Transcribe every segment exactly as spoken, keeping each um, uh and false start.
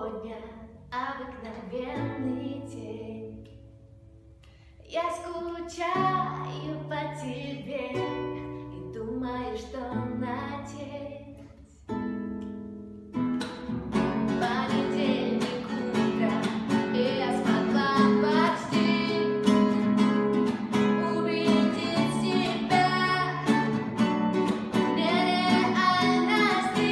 сегодня обыкновенный день. Я скучаю по тебе и думаю, что надеть. Понедельник утром, и я смогла почти убедить себя в нереальности,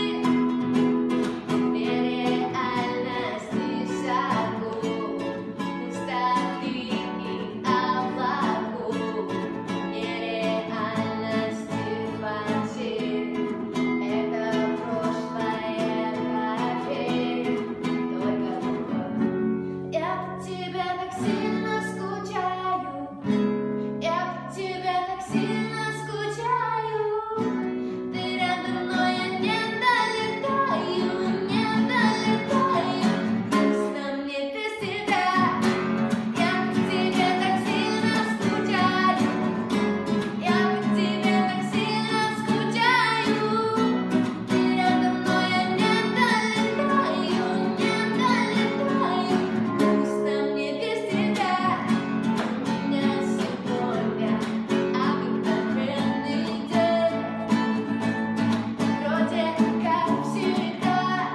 в нереальности шагов, пустоты и облаков, нереальности потерь. Это прошлое, поверь, только любовь. Я по тебе так сильно скучаю, я по тебе так сильно скучаю. Ты рядом, но я не долетаю, не долетаю. Грустно мне без тебя. Я по тебе так сильно скучаю, я по тебе так сильно скучаю. Ты рядом, но я не долетаю, не долетаю. Грустно мне без тебя. У меня сегодня обыкновенный день. Вроде как всегда,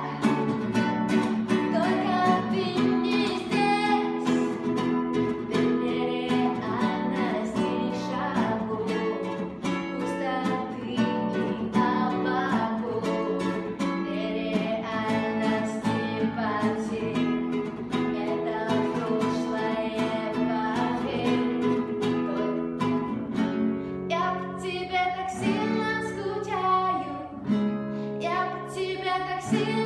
только ты не здесь. В нереальности шагов, пустоты и облаков, нереальности потерь. Это прошлое, поверь, только я по тебе так сильно скучаю, я по тебе так сильно